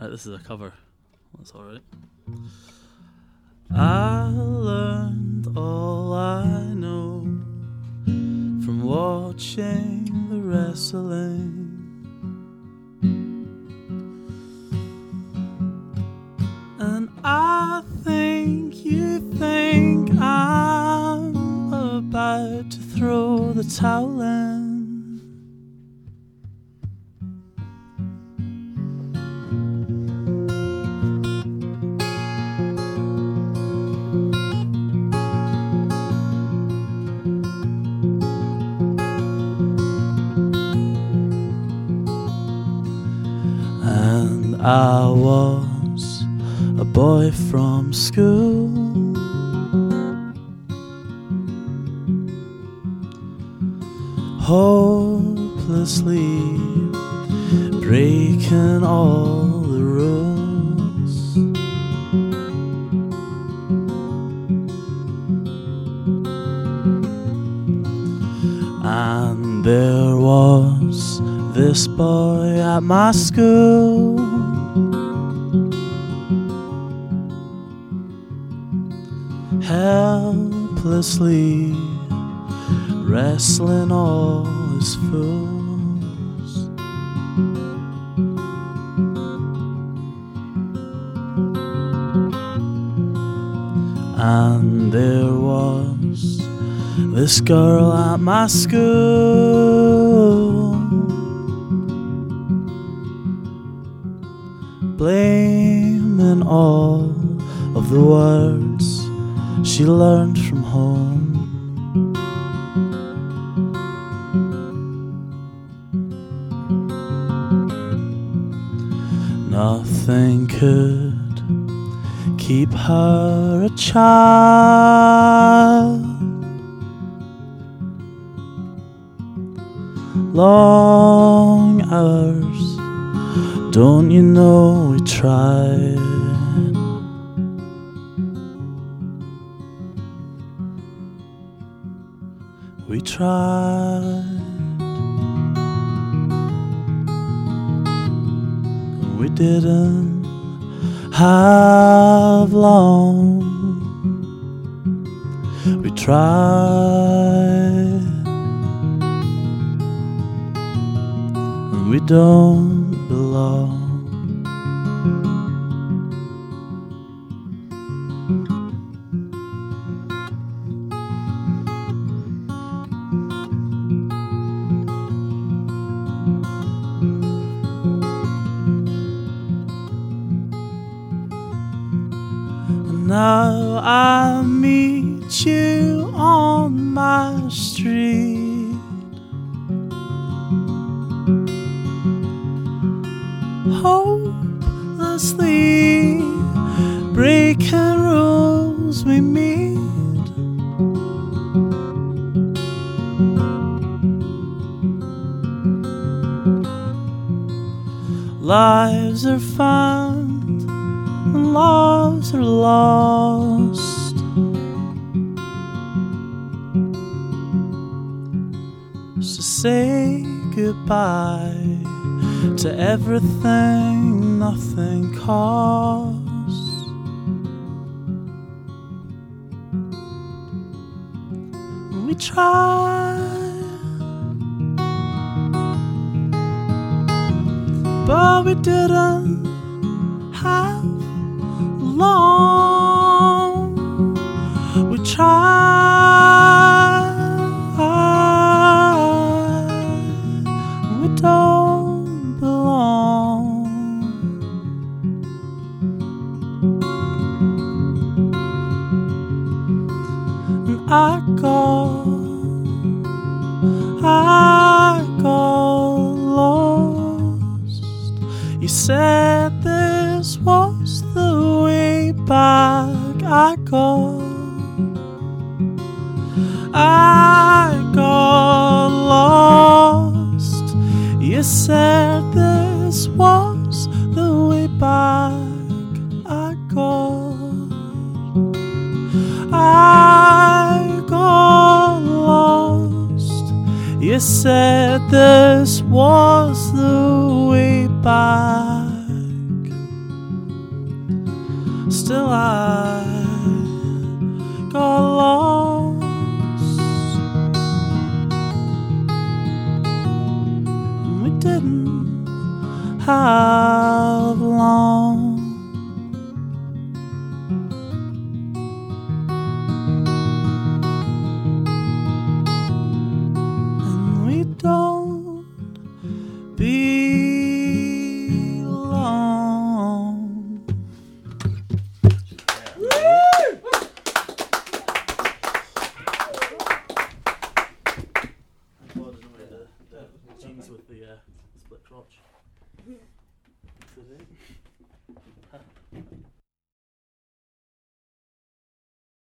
This is a cover. That's alright. I learned all I know from watching the wrestling. And I think you think I'm about to throw the towel in. And I was a boy from school, hopelessly breaking all the rules. And there was this boy at my school, helplessly wrestling all his fools. And there was this girl at my school, blaming all of the words she learned from home. Nothing could keep her a child. Long hours, don't you know we tried. We tried. We didn't have long. We tried. And we don't belong. Now I meet you on my street, hopelessly breaking rules we meet. Lives are found and loves are lost. So say goodbye to everything nothing costs. We try, but we didn't have long. We tried, we don't belong. And I got lost. You said this was the way back. I got lost. You said this was the way back. I got lost. You said this was the way back. till I got lost. We didn't have long.